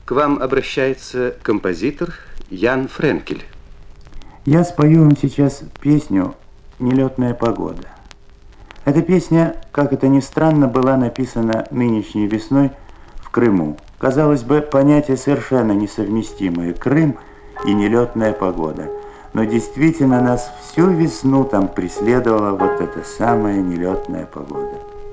К вам обращается композитор Ян Френкель. Я спою вам сейчас песню «Нелетная погода». Эта песня, как это ни странно, была написана нынешней весной в Крыму. Казалось бы, понятия совершенно несовместимые. Крым и нелетная погода. Но действительно нас всю весну там преследовала вот эта самая нелетная погода.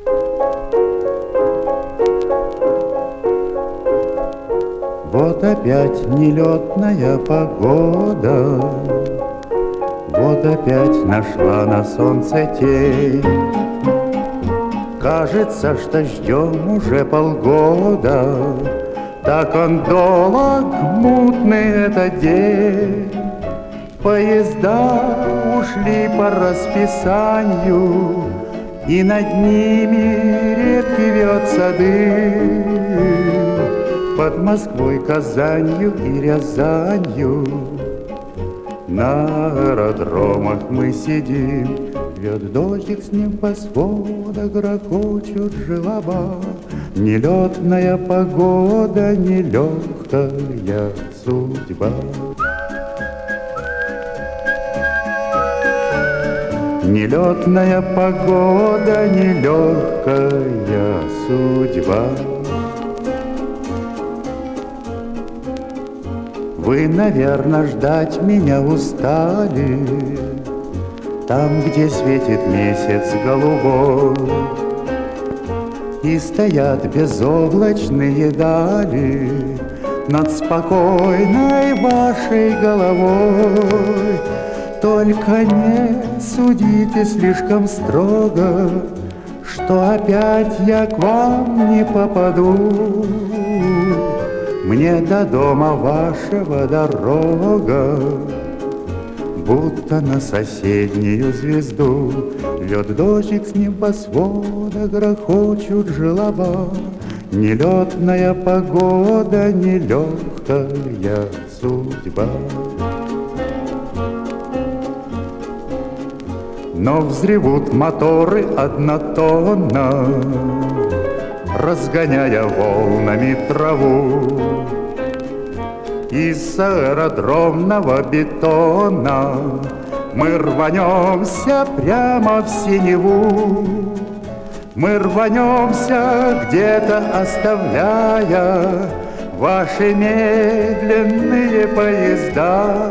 Вот опять нелетная погода, вот опять нашла на солнце тень. Кажется, что ждем уже полгода, так он долг, мутный этот день. Поезда ушли по расписанию, и над ними редко вьется дым. Под Москвой, Казанью и Рязанью на аэродромах мы сидим. Льет дождик, с ним по сводам грохочут желоба. Нелетная погода, нелегкая судьба. Нелетная погода, нелегкая судьба. Вы, наверное, ждать меня устали, там, где светит месяц голубой, и стоят безоблачные дали над спокойной вашей головой. Только не судите слишком строго, что опять я к вам не попаду. Мне до дома вашего дорога, будто на соседнюю звезду. Льет дождик, с небосвода грохочут желоба. Нелетная погода, нелегкая судьба. Но взревут моторы однотонно, разгоняя волнами траву. Из аэродромного бетона мы рванемся прямо в синеву. Мы рванемся где-то, оставляя ваши медленные поезда.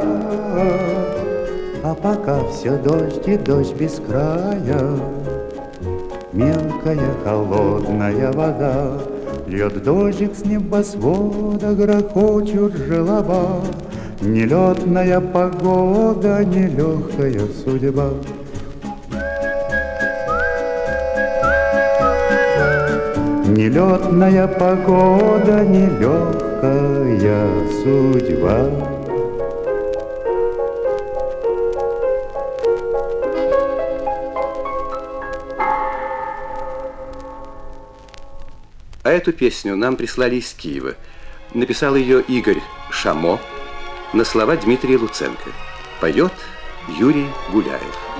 А пока все дождь и дождь без края, мелкая холодная вода. Льет дождик, с небосвода грохочут желоба. Нелетная погода, нелегкая судьба. Нелетная погода, нелегкая судьба. А эту песню нам прислали из Киева. Написал ее Игорь Шамо на слова Дмитрия Луценко. Поет Юрий Гуляев.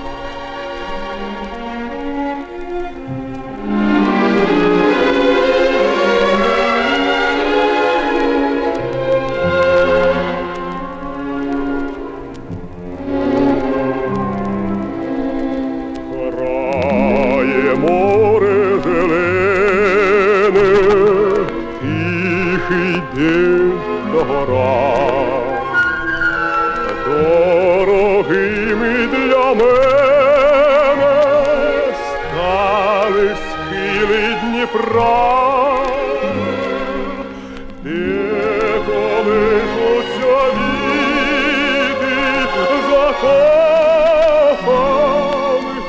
Дорогими для мене стали схили Дніпра, де колишуться віти закоханих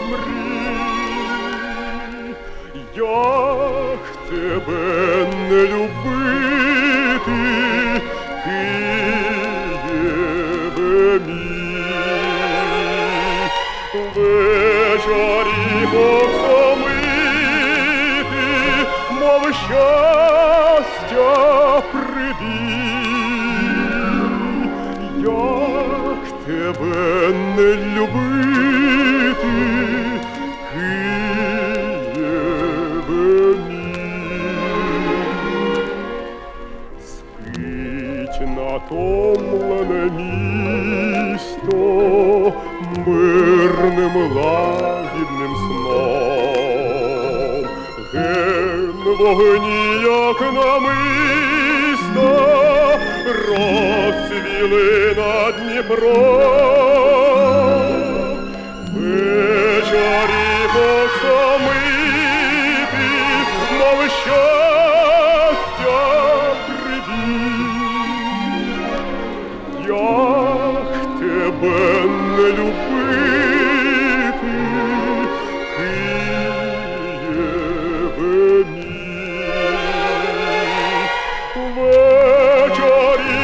мрій. Як тебе не любити, вечорі повсомити, мов щастя прибій. Як тебе не любити, Києве мій. натомлене місто мирним лагідним сном. Ген вогні, як намисто, розцвіли над Дніпром. Вечорі оксамити, мов щастя привіт. Як тебе не любити, Києве мій. Вечорі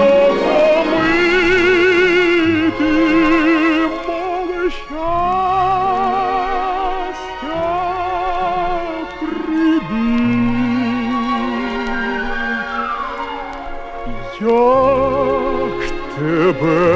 оксамити, мов щастя прибіг. Як тебе